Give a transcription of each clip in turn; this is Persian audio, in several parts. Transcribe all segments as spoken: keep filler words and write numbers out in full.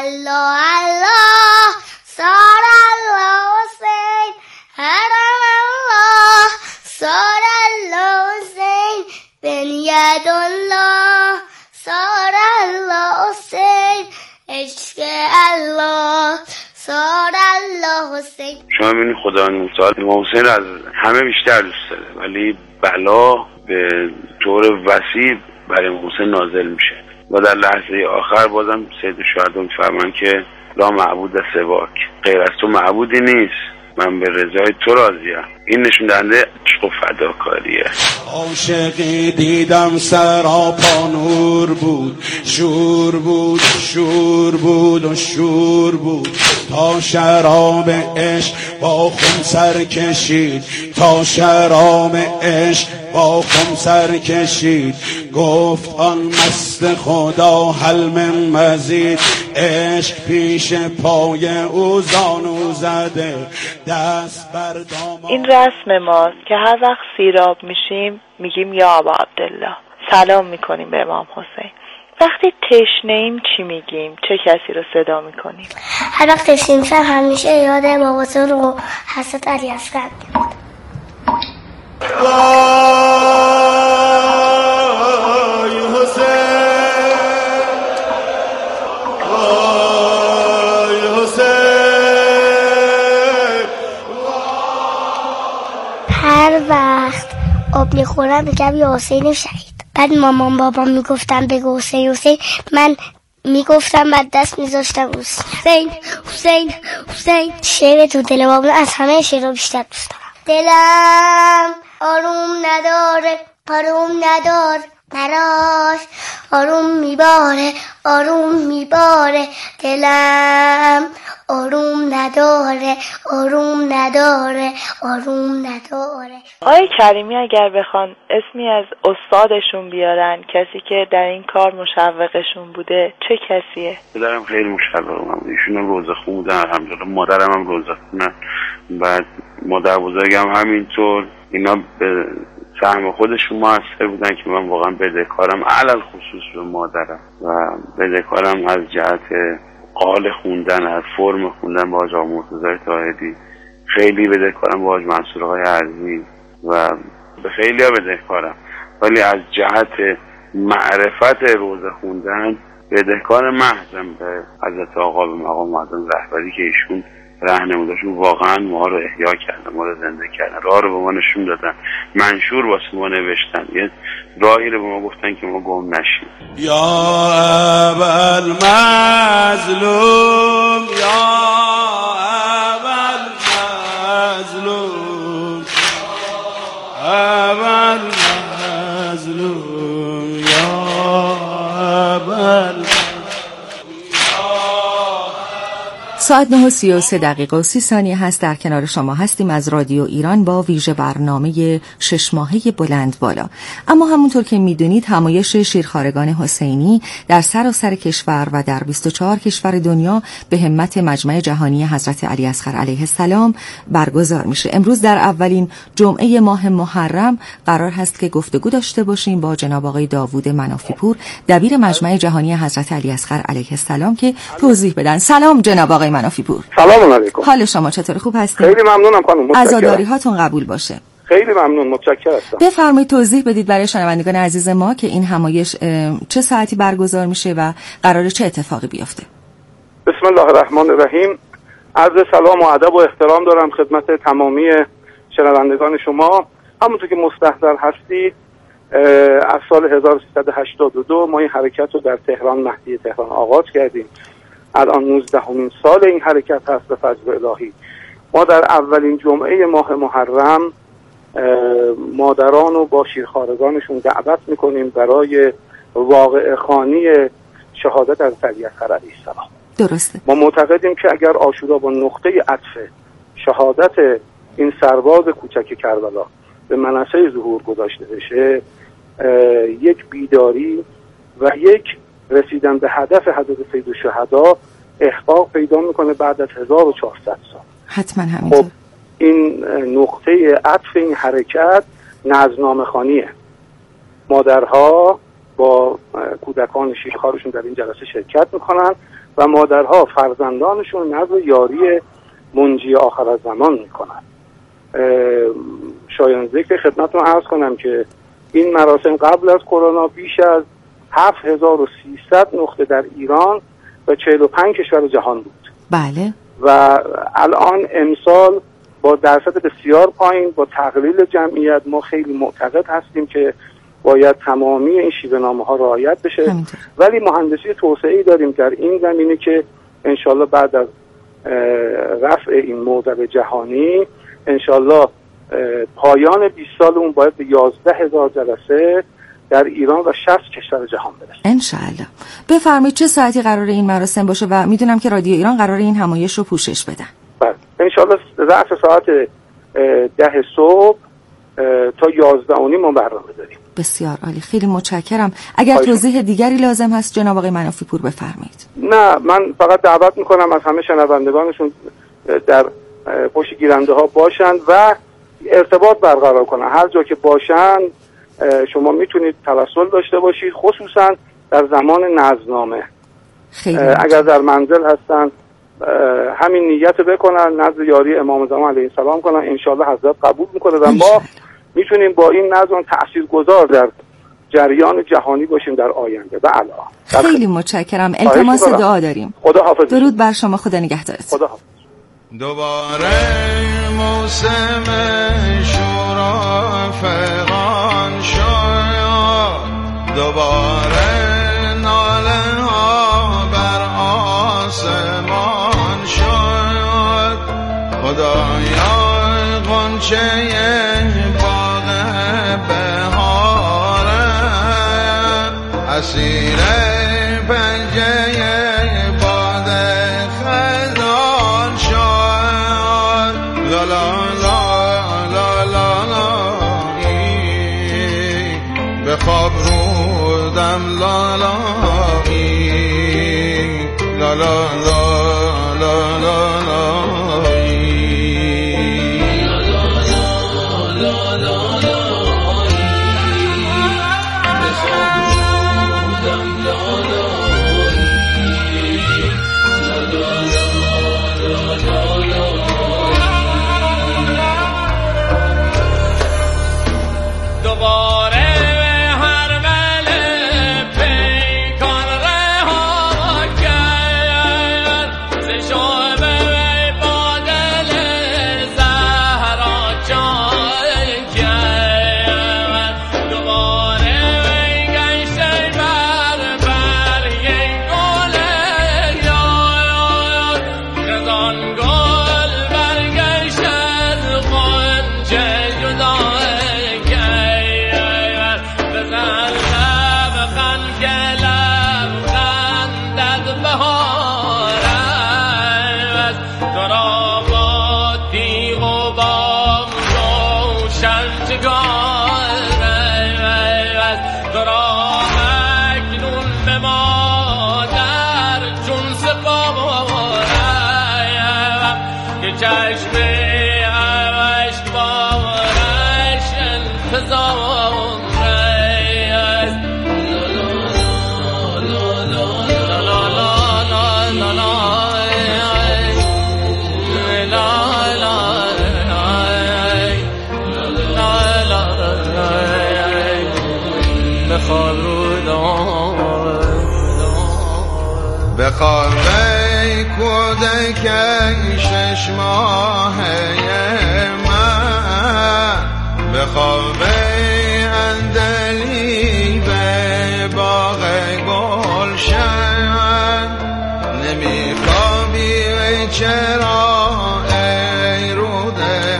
الله الله سار الله حسین حرم الله سار الله حسین بن ید الله سار الله حسین عشق الله سار الله حسین. شما ببینید خدا نوسال امام حسین از همه بیشتر دوست داره، ولی بلا به طور وسیع برای امام حسین نازل میشه و در لحظه آخر بازم سید الشهدا میفرمان که لا معبود سواک، غیر از تو معبودی نیست، من به رضای تو راضیم. این نشون دهنده عشق و فداکاریه. عاشقی دیدم سراپا نور بود، شور بود شور بود و شور بود، تا شراب عشق با خم سر کشید، تا شراب عشق با خم سر کشید، گفت آن مست خدا هل من مزید، عشق پیش پای او زانو زده، دست بر دامان. این رسم ماست که هر وقت سیراب میشیم میگیم یا ابا عبدالله، سلام میکنیم به امام حسین. وقتی تشنه ایم چی میگیم؟ چه کسی رو صدا میکنیم؟ هر وقت تشنه میشم همیشه یاد امام حسین رو حضرت علی اصغر میاد. هر وقت آب میخورم میگم یا حسین شهید. بعد مامان بابا میگفتم بگو حسین حسین، من میگفتم بعد دست میذاشتم حسین حسین حسین. شعر تو دل بابا از همه شعرها بیشتر دوست دارم. دلم آروم نداره آروم ندار براش، آروم میباره آروم میباره، دلم آروم نداره آروم نداره آروم نداره. آقای کریمی اگر بخوان اسمی از استادشون بیارن، کسی که در این کار مشوقشون بوده، چه کسیه؟ پدرم خیلی مشوقم بود، ایشون هم روزه خون بودن الحمدلله، مادرم هم روزه خونه، بعد مادر بزرگم همینطور. اینا به سهم خودشون موثر بودن که من واقعا بدهکارم، علل خصوص به مادرم، و بدهکارم از جهت قال خوندن، از فرم خوندن با حاج مرتضی طاهری، خیلی بدهکارم با حاج منصور آقای عزیز و به خیلی ها بدهکارم، ولی از جهت معرفت روزه خوندن بدهکار محضم به حضرت آقا به مقام معظم رهبری که ایشون راهنموداشون واقعا ما رو احیا کردن، ما رو زنده کردن، راه رو به ما نشون دادن، منشور واسه ما نوشتن، یه راهی رو به ما گفتن که ما گم نشیم. یا ابل مظلوم یا ابل مظلوم ابل مظلوم یا ابل. ساعت نه و سی و سه دقیقه و سی ثانیه هست. در کنار شما هستیم از رادیو ایران با ویژه برنامه شش ماهه بلند بالا. اما همونطور که میدونید همایش شیرخوارگان حسینی در سراسر کشور و در بیست و چهار کشور دنیا به همت مجمع جهانی حضرت علی اصغر علیه السلام برگزار میشه. امروز در اولین جمعه ماه محرم قرار هست که گفتگو داشته باشیم با جناب آقای داوود منافی پور، دبیر مجمع جهانی حضرت علی اصغر علیه السلام، که توضیح بدن. سلام جناب آقای منافی پور. سلام علیکم. حال شما چطور؟ خوب هستید؟ خیلی ممنونم خانم. متشکرم. عزاداری هاتون قبول باشه. خیلی ممنون، متشکرم هستم. بفرمایید توضیح بدید برای شنوندگان عزیز ما که این همایش چه ساعتی برگزار میشه و قراره چه اتفاقی بیفته. بسم الله الرحمن الرحیم. عرض سلام و ادب و احترام دارم خدمت تمامی شنوندگان شما. همونطور که مستحضر هستید از سال هزار و سیصد و هشتاد و دو ما این حرکت رو در تهران مهدی تهران آغاز کردیم. الان نوزدهمین سال این حرکت هست به فضل الهی. ما در اولین جمعه ماه محرم مادران رو با شیرخوارگانشون دعوت میکنیم برای واقعه خوانی شهادت از علی اصغر علیه السلام. درسته. ما معتقدیم که اگر عاشورا با نقطه عطف شهادت این سرباز کوچک کربلا به منصه ظهور گذاشته بشه، یک بیداری و یک رسیدن به هدف حضرت سید الشهدا احقاق پیدا میکنه بعد از هزار و چهارصد سال. حتما همینطور. خب این نقطه عطف این حرکت نظرنامه خوانیه. مادرها با کودکان شیرخوارشون در این جلسه شرکت میکنن و مادرها فرزندانشون نذر یاری منجی آخر از زمان میکنن. شایان ذکر خدمتتون عرض کنم که این مراسم قبل از کرونا بیش از هفت هزار و سیصد نقطه در ایران و چهل و پنج کشور جهان بود. بله. و الان امسال با درصد بسیار پایین با تقلیل جمعیت ما خیلی معتقد هستیم که باید تمامی این شیوه‌نامه ها رعایت بشه. همینطور. ولی مهندسی توسعه‌ای داریم در این زمینه که انشالله بعد از رفع این موضع جهانی انشالله پایان بیست سال اون باید به یازده هزار جلسه در ایران و شصت کشور جهان برسه انشالله. بفرمایید چه ساعتی قرار این مراسم باشه و میدونم که رادیو ایران قرار این همایش رو پوشش بدن. بله انشالله رأس ساعت ده صبح تا یازده و نیم ما برنامه داریم. بسیار عالی، خیلی متشکرم. اگر توضیح دیگری لازم هست جناب آقای منافی پور بفرمایید. نه من فقط دعوت میکنم از همه شنوندگانشون در پشت گیرنده ها باشند و ارتباط برقرار کنن. هر جا که باشن شما میتونید توسل داشته باشید، خصوصا در زمان نذرنامه. اگر در منزل هستن همین نیت بکنن، نذر یاری امام زمان علیه السلام کنن، انشالله حضرت قبول میکنه و ما میتونیم با این نظم تاثیرگذار در جریان جهانی باشیم در آینده. و الان خیلی متشکرم. التماس دعا داریم. خدا حافظ. درود بر شما، خدا نگهدارت. خدا حافظ. دوباره موسم شورا فغان شد، دوباره ناله ها بر آسمان شد. خدایا غنچه باغ بهاره اسیر پنجه باد خزان شد. لا لا لا لا لا لا به خواب رودم لا لا لا لا لا لا لا لا بخواب ای کودک شش ماهه من، بخواب ای اندلی به باغ گلشن. نمیخوابی ای چرا ای روده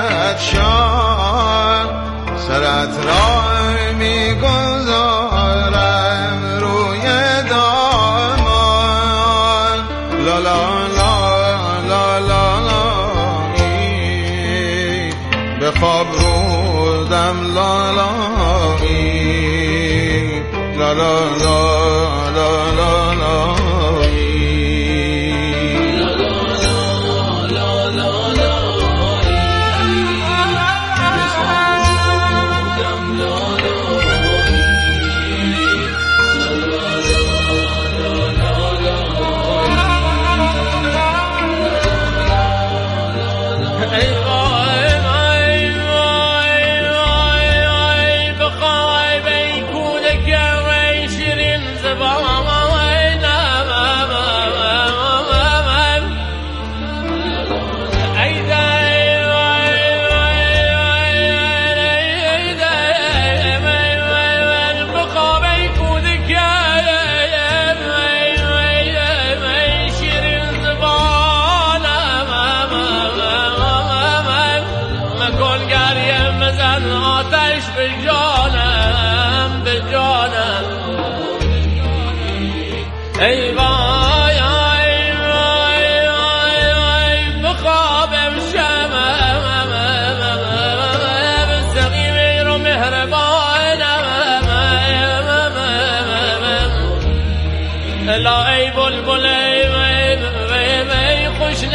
عطشان، سرت را میگذارم روی دامان. لا لا لا لا لا لا ای به خواب رودم لا لا ای لا لا لا لا لا لا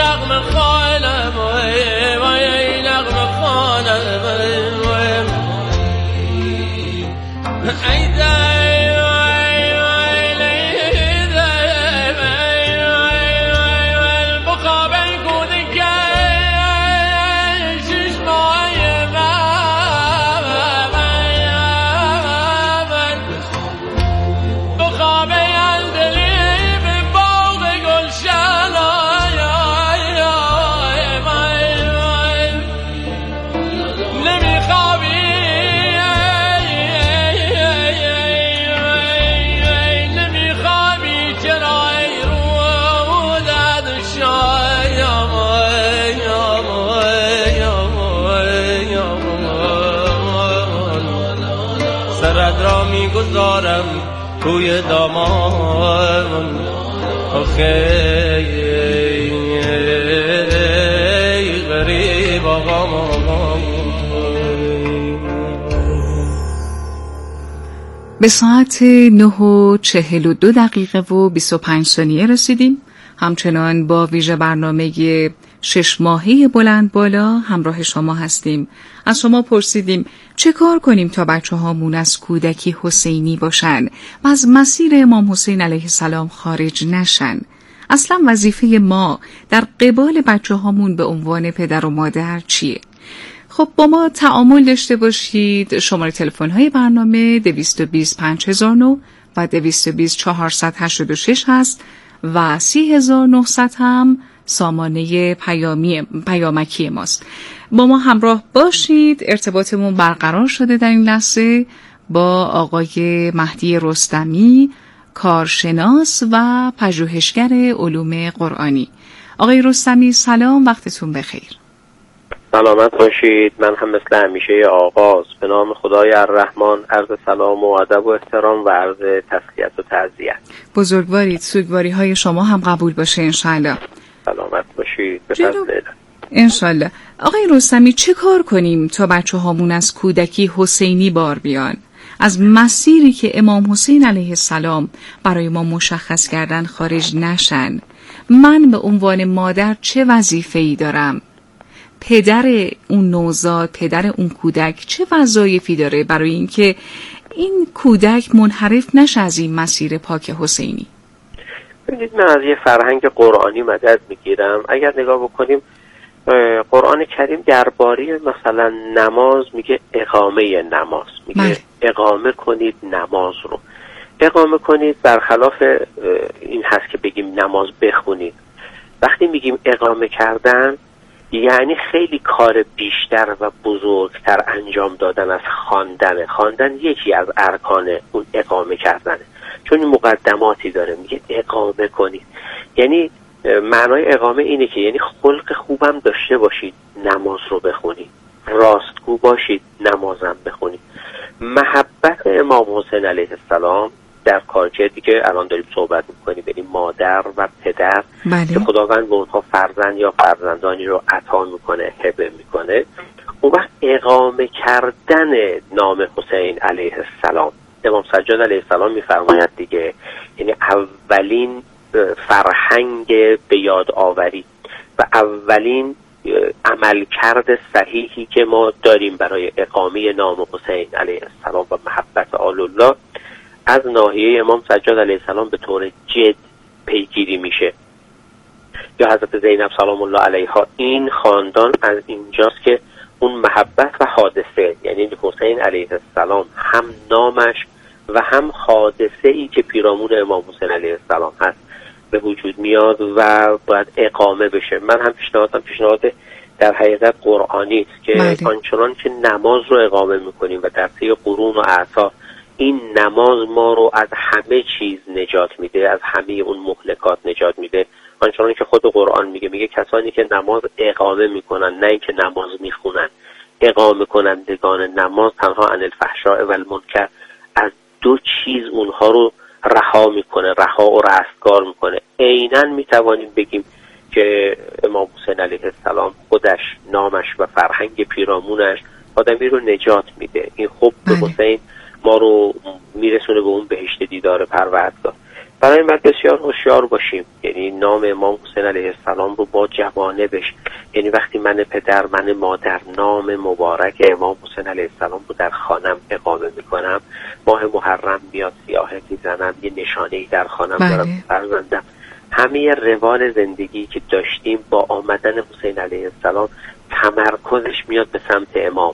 نغمه خوانم وای نغمه خوانم ای دای وای وای لیدای وای وای وای بخوابن کودی که چشمای من بخوابه از دلی به باغ گلشن نمیخوابی سرت را میگذارم روی دامان آخه غریب آقا. به ساعت نه و چهل و دو دقیقه و بیست و پنج ثانیه رسیدیم. همچنان با ویژه برنامه شش ماهه بلند بالا همراه شما هستیم. از شما پرسیدیم چه کار کنیم تا بچه هامون از کودکی حسینی باشن و از مسیر امام حسین علیه السلام خارج نشن. اصلا وظیفه ما در قبال بچه هامون به عنوان پدر و مادر چیه؟ خب با ما تعامل داشته باشید. شماره تلفن های برنامه دویست و بیست پنج هزار و نه و دویست و بیست چهارصد و هشتاد و شش هست و سی هزار و نهصد هم سامانه پیامی پیامکی ماست. با ما همراه باشید. ارتباطمون برقرار شده در این لحظه با آقای مهدی رستمی، کارشناس و پژوهشگر علوم قرآنی. آقای رستمی سلام، وقتتون بخیر. سلامت باشید. من هم مثل همیشه آغاز به نام خدای الرحمن عرض سلام و ادب و احترام و عرض تسلیت و تعزیت. بزرگوارید. سوگواری های شما هم قبول باشه انشالله. سلامت باشید. بفرمایید. انشالله. آقای رستمی چه کار کنیم تا بچه هامون از کودکی حسینی بار بیان؟ از مسیری که امام حسین علیه السلام برای ما مشخص کردن خارج نشن. من به عنوان مادر چه وظیفه‌ای دارم؟ پدر اون نوزاد، پدر اون کودک چه وظایفی داره برای اینکه این کودک منحرف نشه از این مسیر پاک حسینی؟ ببینید، من از یه فرهنگ قرآنی مدد میگیرم. اگر نگاه بکنیم قرآن کریم درباره مثلا نماز میگه اقامه نماز، میگه بله. اقامه کنید نماز رو. اقامه کنید برخلاف این هست که بگیم نماز بخونید. وقتی میگیم اقامه کردن یعنی خیلی کار بیشتر و بزرگتر انجام دادن از خواندن. خواندن یکی از ارکان اون اقامه کردنه، چون این مقدماتی داره. میگه اقامه کنید، یعنی معنای اقامه اینه که یعنی خلق خوبم داشته باشید نماز رو بخونید، راستگو باشید نمازم بخونید. محبت امام حسین علیه السلام در کارکردی که الان داریم صحبت میکنیم، یعنی مادر و پدر بله. که خداوند به اونها فرزند یا فرزندانی رو عطا میکنه، هبه میکنه، اون وقت اقامه کردن نام حسین علیه السلام. امام سجاد علیه السلام میفرماید دیگه، یعنی اولین فرهنگ به یاد آوری و اولین عملکرد صحیحی که ما داریم برای اقامه نام حسین علیه السلام و محبت آل الله از ناحیه امام سجاد علیه السلام به طور جد پیگیری میشه. یا حضرت زینب سلام الله علیها، این خاندان از اینجاست که اون محبت و حادثه، یعنی حسین علیه السلام هم نامش و هم حادثه ای که پیرامون امام حسین علیه السلام هست به وجود میاد و باید اقامه بشه. من هم پیشنهادم پیشنهاد در حقیقت قرآنی است که بله. آنچنان که نماز رو اقامه میکنیم و در طی قرون و اعصار این نماز ما رو از همه چیز نجات میده، از همه اون مهلکات نجات میده، آنچنان که خود قرآن میگه، میگه کسانی که نماز اقامه میکنن، نه اینکه نماز میخونن، اقامه کنندگان نماز تنها عن الفحشاء و المنکر، از دو چیز اونها رو رها میکنه، رها و رستگار میکنه. عیناً میتوانیم بگیم که امام حسین علیه السلام خودش، نامش و فرهنگ پیرامونش آدمی رو نجات میده. این خب به حسین ما رو میرسونه به اون بهشت دیدار پروردگار. برای این باید بسیار هوشیار باشیم. یعنی نام امام حسین علیه السلام رو با جوانبش، یعنی وقتی من پدر من مادر نام مبارک امام حسین علیه السلام رو در خانم اقامه میکنم، ماه محرم میاد سیاهه میزنم، یه نشانه‌ای در خانم دارم فرزندم، همه روال زندگی که داشتیم با آمدن حسین علیه السلام تمرکزش میاد به سمت امام،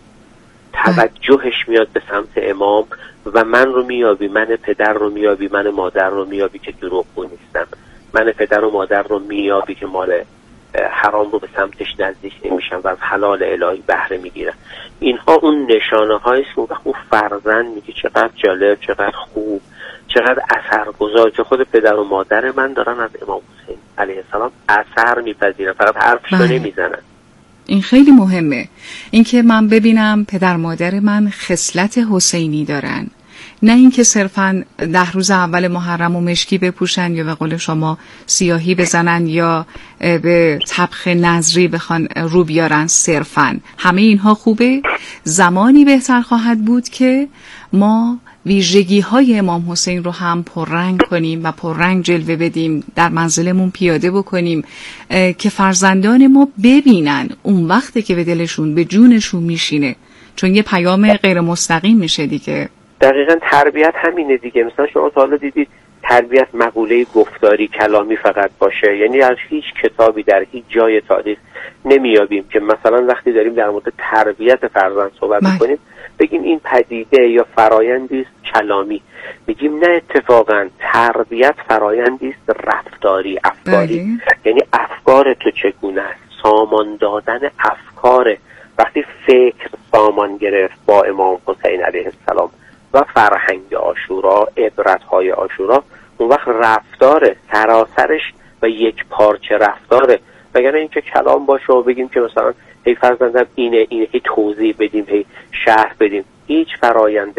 توجهش میاد به سمت امام و من رو میابی، من پدر رو میابی، من مادر رو میابی که دروغگو نیستم، من پدر و مادر رو میابی که مال حرام رو به سمتش نزدیک نمیشن و از حلال الهی بهره میگیرن. اینها اون نشانه هاییست که اون فرزند میگه چقدر جالب، چقدر خوب، چقدر اثرگذار که خود پدر و مادر من دارن از امام حسین علیه السلام اثر میپذیرن، فقط حرفش رو نمیزنن. این خیلی مهمه، اینکه من ببینم پدر مادر من خصلت حسینی دارن، نه اینکه صرفاً ده روز اول محرم و مشکی بپوشن یا به قول شما سیاهی بزنن یا به طبخ نظری بخوان رو بیارن صرفاً. همه اینها خوبه، زمانی بهتر خواهد بود که ما ویژگی های امام حسین رو هم پررنگ کنیم و پررنگ جلوه بدیم، در منزلمون پیاده بکنیم که فرزندان ما ببینن، اون وقته که به دلشون به جونشون میشینه، چون یه پیام غیر مستقیم میشه دیگه. دقیقاً تربیت همینه دیگه. مثلا شما تا حالا دیدید تربیت مقوله گفتاری کلامی فقط باشه؟ یعنی از هیچ کتابی در هیچ جای تاریخ نمیابیم که مثلا وقتی داریم در مورد تربیت فرزند صحبت میکنیم بگیم این پدیده یا فرایندی است کلامی. میگیم نه، اتفاقا تربیت فرایندی است رفتاری، افکاری. یعنی افکار تو چگونه است، سامان دادن افکار. وقتی فکر سامان گرفت با امام حسین علیه السلام و فرهنگ عاشورا، عبرت‌های عاشورا، اون وقت رفتار سراسرش و یک پارچه رفتاره. وگرنه اینکه کلام باشه و بگیم که مثلا هی فرزندم اینه اینه، هی توضیح بدیم، هی شرح بدیم، هیچ فرایند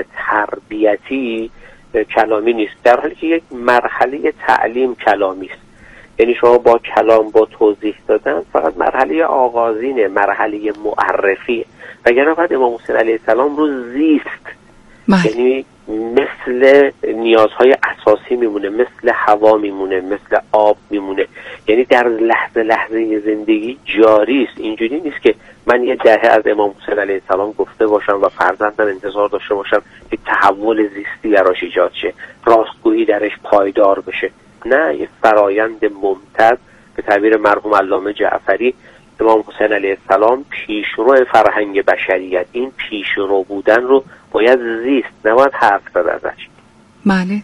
تربیتی کلامی نیست، در حالی که یک مرحله تعلیم کلامی است. یعنی شما با کلام، با توضیح دادن فقط مرحله آغازینه، مرحله معرفی. وگرنه بعد امام حسین علیه السلام رو زیست، یعنی مثل نیازهای اساسی میمونه، مثل هوا میمونه، مثل آب میمونه. یعنی در لحظه لحظه زندگی جاری است. اینجوری نیست که من یه دهه از امام حسین علیه السلام گفته باشم و فرزندم انتظار داشته باشم که تحول زیستی براش ایجاد شه، راستگویی درش پایدار بشه. نه، یه فرایند ممتد. به تعبیر مرحوم علامه جعفری، امام حسین علیه السلام پیشرو فرهنگ بشریت. این پیشرو بودن رو باید زیست، نباید حرف زد ازش. بله.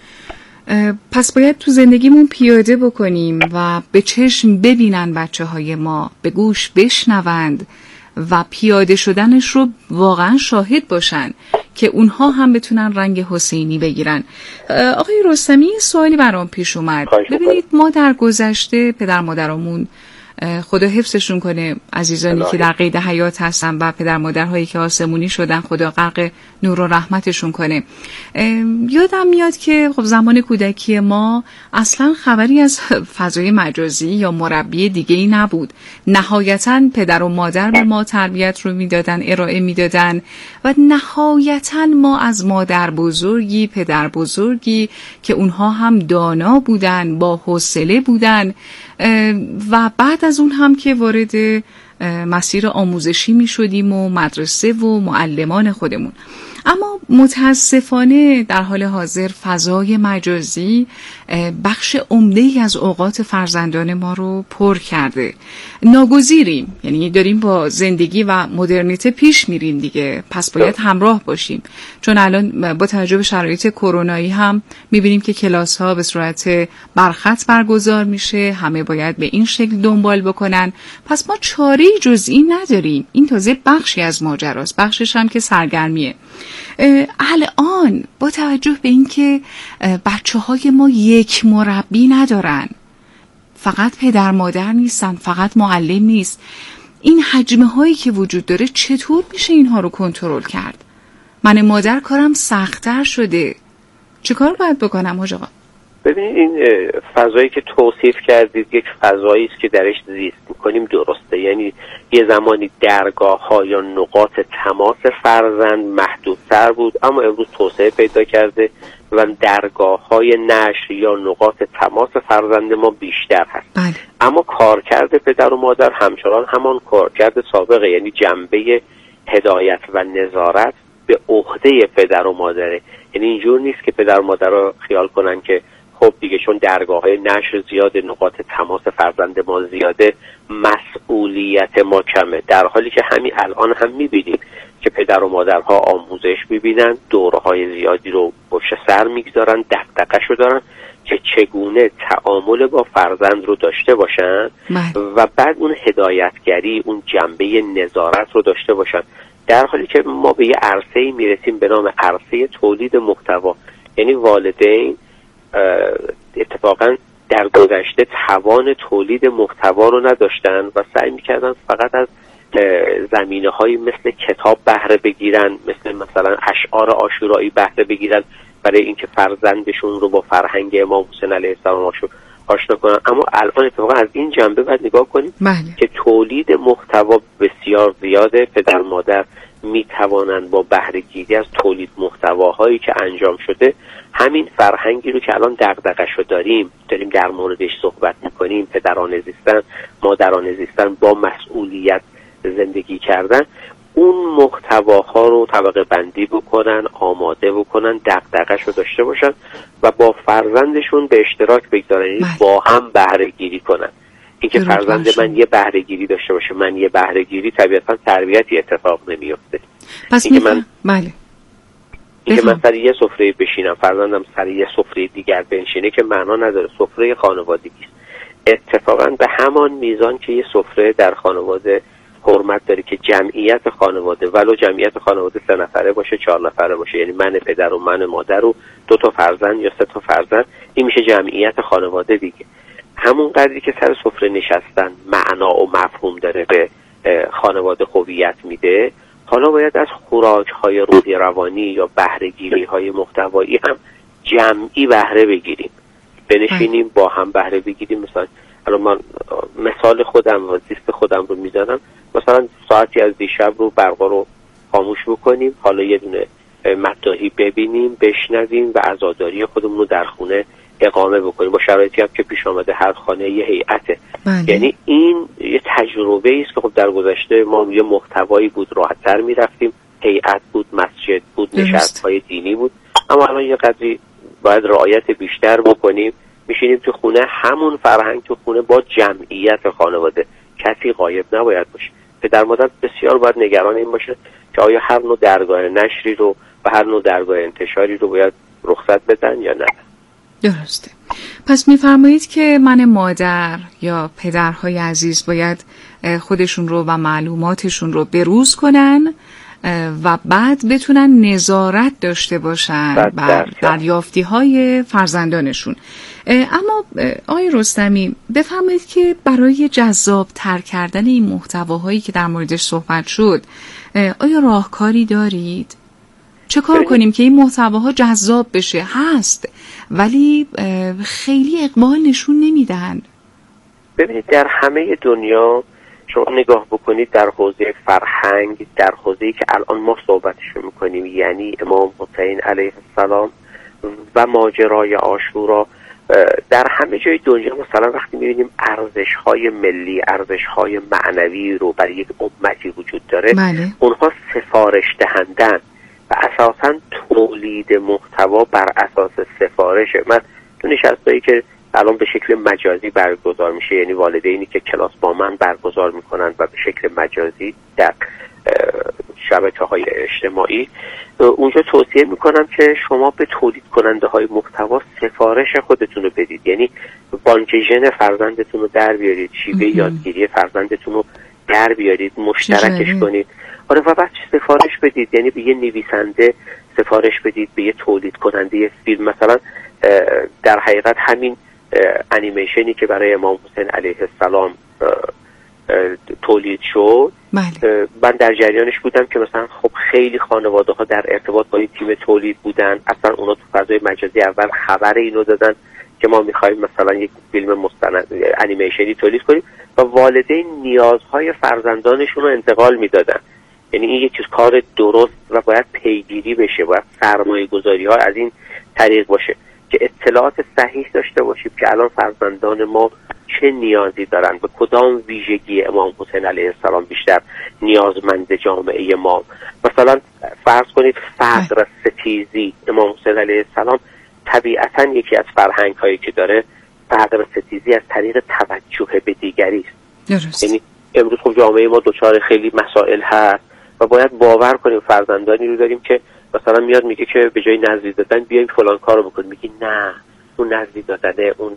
پس باید تو زندگیمون پیاده بکنیم و به چشم ببینن بچه های ما، به گوش بشنوند و پیاده شدنش رو واقعا شاهد باشن که اونها هم بتونن رنگ حسینی بگیرن. آقای رستمی، سوالی برام پیش اومد. ببینید، ما در گذشته پدر مادرامون، خدا حفظشون کنه، عزیزانی که در قید حیات هستن و پدر مادرهایی که آسمونی شدن، خدا غرق نور و رحمتشون کنه، یادم میاد که خب زمان کودکی ما اصلا خبری از فضای مجازی یا مربی دیگه ای نبود. نهایتاً پدر و مادر به ما تربیت رو میدادن، ارائه میدادن و نهایتاً ما از مادر بزرگی، پدر بزرگی که اونها هم دانا بودن، با حوصله بودن و بعد از اون هم که وارد مسیر آموزشی می شدیم و مدرسه و معلمان خودمون. اما متاسفانه در حال حاضر فضای مجازی بخش عمده‌ای از اوقات فرزندان ما رو پر کرده. ناگزیریم، یعنی داریم با زندگی و مدرنیته پیش میریم دیگه، پس باید همراه باشیم. چون الان با توجه به شرایط کرونایی هم میبینیم که کلاس ها به صورت برخط برگزار میشه، همه باید به این شکل دنبال بکنن، پس ما چاره‌ای جز این نداریم. این تازه بخشی از ماجراست، بخشش هم که سرگرمیه. الان با توجه به اینکه بچه‌های ما یک مربی ندارن، فقط پدر مادر نیستن، فقط معلم نیست، این حجمه هایی که وجود داره چطور میشه اینها رو کنترل کرد؟ من مادر کارم سخت‌تر شده، چه کار باید بکنم حاج آقا؟ ببینید این فضایی که توصیف کردید یک فضایی است که درش زیست میکنیم، درسته. یعنی یه زمانی درگاه ها یا نقاط تماس فرزند محدودتر بود، اما امروز توسعه پیدا کرده و درگاه های نشر یا نقاط تماس فرزند ما بیشتر هست. بله. اما کارکرد پدر و مادر همچنان همان کارکرد سابقه، یعنی جنبه هدایت و نظارت به عهده پدر و مادره. یعنی اینجور نیست که پدر و مادر رو خیال کنن که خب دیگه چون درگاه‌های نشر زیاده، نقاط تماس فرزند ما زیاده، مسئولیت ما کمه. در حالی که همین الان هم می‌بینیم که پدر و مادرها آموزش می‌بینن، دوره‌های زیادی رو پشت سر می‌گذارن، دغدغه‌شو دارن که چگونه تعامل با فرزند رو داشته باشن و بعد اون هدایتگری، اون جنبه نظارت رو داشته باشن. در حالی که ما به یه عرصه‌ای میرسیم به نام عرصه تولید محتوا. یعنی والدین اتفاقا در گذشته توان تولید محتوا رو نداشتن و سعی میکردن فقط از زمینه‌هایی مثل کتاب بهره بگیرن، مثل مثلا اشعار عاشورایی بهره بگیرن برای اینکه فرزندشون رو با فرهنگ امام حسین علیه السلام آشنا کنن. اما الان اتفاقا از این جنبه باید نگاه کنیم بله. که تولید محتوا بسیار زیاده. پدر مادر می توانند با بهره گیری از تولید محتواهایی که انجام شده همین فرهنگی رو که الان دغدغه‌شو داریم داریم در موردش صحبت میکنیم، پدران زیستن، مادران زیستن، با مسئولیت زندگی کردن، اون محتواها رو طبقه بندی بکنن، آماده بکنن، دغدغه‌شو داشته باشن و با فرزندشون به اشتراک بگذارن، با هم بهره گیری کنن. اینکه فرزند من یه بهره گیری داشته باشه، من یه بهره گیری، طبیعتا تربیتی اتفاق نمیفته. پس اینکه من بله اینکه من سر یه سفره بشینم، فرزندم سر یه سفره دیگر بنشینه که معنا نداره. سفره خانوادگی است. اتفاقا به همان میزان که یه سفره در خانواده حرمت داره که جمعیت خانواده، ولو جمعیت خانواده سه نفره باشه، چهار نفره باشه، یعنی من پدر و من مادر و دو تا فرزند یا سه تا فرزند، این میشه جمعیت خانواده دیگه. همون قدری که سر سفره نشستن معنا و مفهوم داره، به خانواده هویت میده، حالا باید از خوراک‌های روحی روانی یا بهره‌گیری‌های محتوایی هم جمعی بهره بگیریم. بنشینیم با هم بهره بگیریم. مثلا الان من مثال خودم و زیست خودم رو میزنم، مثلا ساعتی از دیشب رو برقا رو خاموش بکنیم، حالا یه دونه مداحی ببینیم، بشنویم و عزاداری خودمون رو در خونه اقامه بکنیم، با شرایطی هم که پیش آمده هر خانه یه هیئته. یعنی این یه تجربه است که خب در گذشته ما یه محتوایی بود، راحت‌تر می‌رفتیم، هیئت بود، مسجد بود، نشست‌های دینی بود، اما الان یه قدری باید رعایت بیشتر بکنیم. میشینیم تو خونه، همون فرهنگ تو خونه با جمعیت خانواده، کسی غایب نباید باشه. پدر مادر بسیار باید نگران این باشه که آیا هر نوع درگاه نشری رو و هر نوع درگاه انتشاری رو باید رخصت بدن یا نه. درسته. پس میفرمایید که من مادر یا پدرهای عزیز باید خودشون رو و معلوماتشون رو بروز کنن و بعد بتونن نظارت داشته باشن بر دریافتی های فرزندانشون. اما آقای رستمی بفرمایید که برای جذاب تر کردن این محتواهایی که در موردش صحبت شد آیا راهکاری دارید؟ چه کار کنیم که این محتواها جذاب بشه؟ هست ولی خیلی اقبال نشون نمیدن. ببینید در همه دنیا شما نگاه بکنید، در حوزه فرهنگ، در حوزه‌ای که الان ما صحبتش می‌کنیم، یعنی امام حسین علیه السلام و ماجرای عاشورا، در همه جای دنیا مثلا وقتی می‌بینیم ارزش‌های ملی، ارزش‌های معنوی رو برای یک امتی وجود داره، بله. اونها سفارش دهندن و اساساً تولید محتوا بر اساس سفارشه. من تو نشستایی که الان به شکل مجازی برگزار میشه، یعنی والدینی که کلاس با من برگزار میکنن و به شکل مجازی در شبکه‌های اجتماعی، اونجا توصیه میکنم که شما به تولید کننده های محتوا سفارش خودتون رو بدید. یعنی بانکژن فرزندتون رو در بیارید، شیوه یادگیری فرزندتون رو در بیارید، مشترکش کنید. آره و بعد سفارش بدید، یعنی به یه نویسنده سفارش بدید، به یه تولید کننده فیلم. مثلا در حقیقت همین انیمیشنی که برای امام حسین علیه السلام تولید شد، بله. من در جریانش بودم که مثلا خب خیلی خانواده ها در ارتباط با این تیم تولید بودن، اصلا اونا تو فضای مجازی اول خبر اینو دادن که ما میخوایم مثلا یک فیلم مستند انیمیشنی تولید کنیم و والدین نیازهای فرزندانشون رو انتقال میدادن. یعنی این یک چیز کار درست و باید پیگیری بشه، باید سرمایه گذاری ها از این طریق باشه که اطلاعات صحیح داشته باشیم که الان فرزندان ما چه نیازی دارن، به کدام ویژگی امام حسین علیه السلام بیشتر نیازمند جامعه ما. مثلا فرض کنید فقر ستیزی، امام حسین علیه السلام طبیعتا یکی از فرهنگ هایی که داره فقر ستیزی از طریق توجه به دیگری است. یعنی امروز خب جامعه ما دچار خیلی مسائل هست و باید باور کنیم فرزندانی رو داریم که مثلا میاد میگه که به جای نذری دادن بیایم فلان کارو بکنیم، میگی نه اون نذری دادنه، اون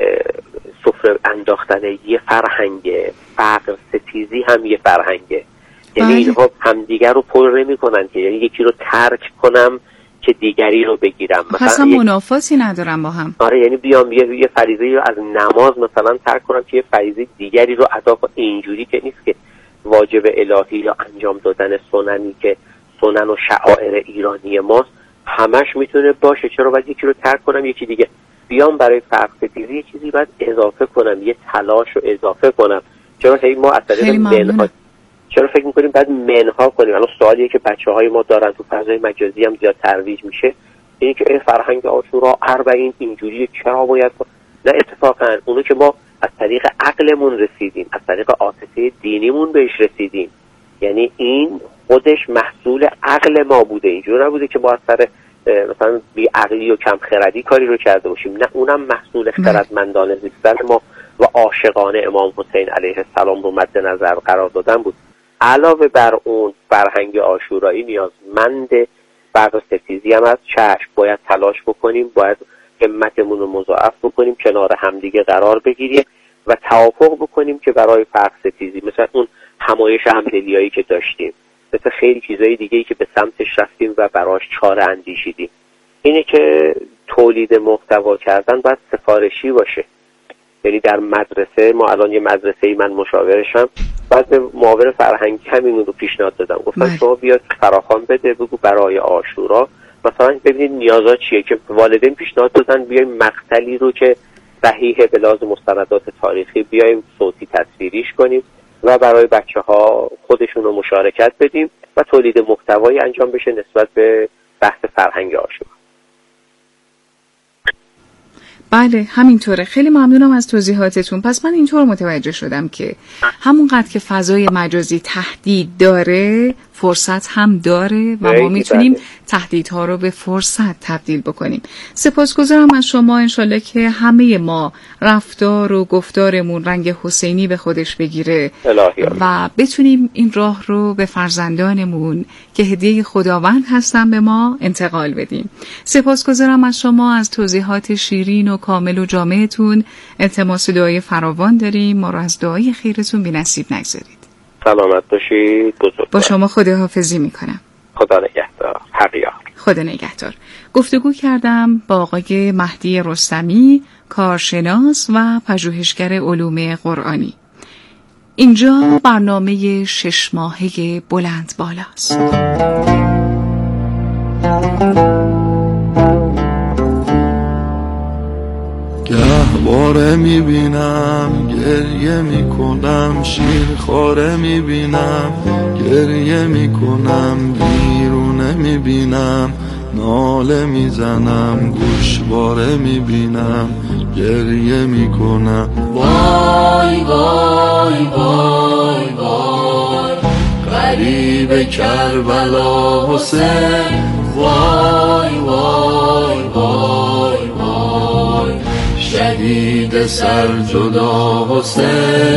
سفره انداختنه یه فرهنگه، فقر ستیزی هم یه فرهنگه. یعنی اینها همدیگر رو پر نمی‌کنن که یعنی یکی رو ترک کنم که دیگری رو بگیرم، مثلا منافاتی ندارم با هم. آره یعنی بیام یه, یه فریضه رو از نماز مثلا ترک کنم که یه فریضه دیگری رو ادا کنم. اینجوری که نیست که واجب الهی یا انجام دادن سننی که سنن و شعائر ایرانی ماست همش میتونه باشه. چرا باید یکی رو ترک کنم یکی دیگه بیام برای فرق ستیزی یه چیزی باید اضافه کنم، یه تلاش رو اضافه کنم؟ چرا هی ما از طریق منها چرا فکر میکنیم بعد منها کنیم؟ الان سوالیه که بچه‌های ما دارن تو فضای مجازی هم زیاد ترویج میشه، اینه که فرهنگ عاشورا اربعین اینجوریه چرا باید؟ نه اتفاقا اونو که ما از طریق عقلمون رسیدیم، از طریق عاطفه دینیمون بهش رسیدیم، یعنی این خودش محصول عقل ما بوده، اینجور نبوده که ما از سر مثلا بی عقلی و کم خردی کاری رو کرده باشیم. نه اونم محصول خردمندانه زیستن ما و عاشقانه امام حسین علیه السلام رو مد نظر قرار دادن بود. علاوه بر اون فرهنگ عاشورایی نیازمند فرق ستیزی هم از چشم باید تلاش بکنیم، باید همتمون رو مضاعف بکنیم، کنار همدیگه قرار بگیریم و توافق بکنیم که برای فرق ستیزی مثلا اون همایش همدلیایی که داشتیم، مثل خیلی چیزایی دیگه‌ای که به سمتش رفتیم و براش چاره اندیشیدیم، اینه که تولید محتوا کردن باید سفارشی باشه. یعنی در مدرسه ما الان یه مدرسه‌ای من مشاورشم، بعد به معاون فرهنگی همین رو پیشنهاد دادم، گفتم شما بیاد فراخوان بده بگو برای عاشورا مثلا ببینید نیازا چیه، که والدین پیشنهاد دادن بیایم مقتلی رو که صحیح به لحاظ مستندات تاریخی بیایم صوتی تصویریش کنیم و برای بچه‌ها خودشون رو مشارکت بدیم و تولید محتوایی انجام بشه نسبت به بحث فرهنگ عاشورا. بله همینطوره. خیلی ممنونم از توضیحاتتون. پس من اینطور متوجه شدم که همونقدر که فضای مجازی تهدید داره فرصت هم داره و ما میتونیم تهدیدها رو به فرصت تبدیل بکنیم. سپاسگزارم از شما. انشالله که همه ما رفتار و گفتارمون رنگ حسینی به خودش بگیره و بتونیم این راه رو به فرزندانمون که هدیه خداوند هستن به ما انتقال بدیم. سپاسگزارم از شما از توضیحات شیرین و کامل و جامعتون. التماس دعای فراوان داریم، ما رو از دعای خیرتون بی‌نصیب نگذارید. سلامت باشید. بزرگ با شما خداحافظی میکنم. خدا نگهدار. حقیقت. خدا نگهدار. گفتگو کردم با آقای مهدی رستمی، کارشناس و پژوهشگر علوم قرآنی. اینجا برنامه شش ماهه بلند بالاست. گهواره میبینم گریه میکنم، شیرخواره میبینم گریه میکنم، بیرونه میبینم ناله میزنم، گوشواره میبینم گریه میکنم. وای وای وای وای غریب کربلا حسین، وای وای وای وای شهید سر جدا حسین.